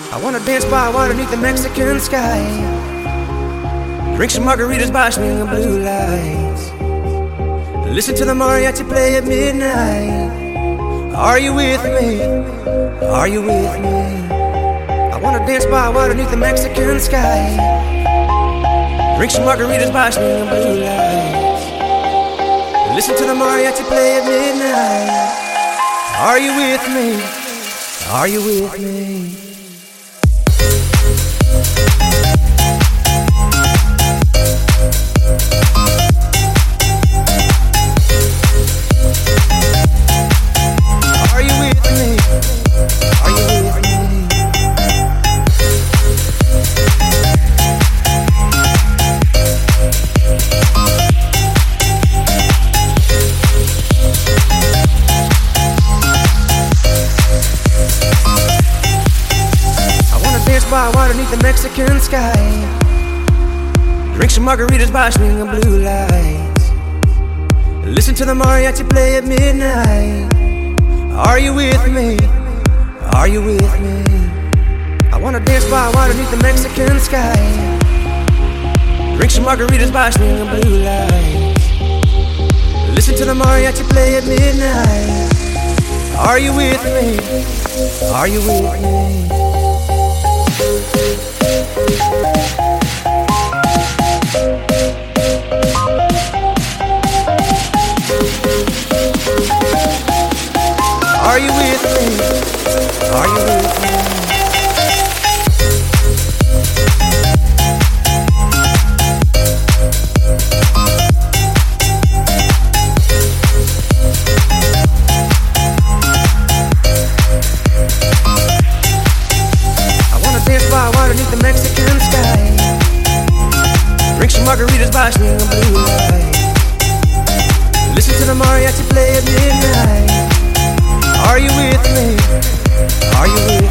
I wanna dance by water beneath the Mexican sky, drink some margaritas by swinging blue lights, listen to the mariachi play at midnight. Are you with me? Are you with me? I wanna dance by water beneath the Mexican sky, drink some margaritas by swinging blue lights, listen to the mariachi play at midnight. Are you with me? Are you with me? Are you with me? Are you with me? By water beneath the Mexican sky, drink some margaritas by swinging blue lights, listen to the mariachi play at midnight. Are you with me? Are you with me? I wanna dance by water beneath the Mexican sky, drink some margaritas by swinging blue lights, listen to the mariachi play at midnight. Are you with me? Are you with me? Are you with me? Are you with me? I wanna dance by water beneath the Mexican sky, drink some margaritas by swinging blue lights, listen to the mariachi play at midnight. Are you with me? Are you with me?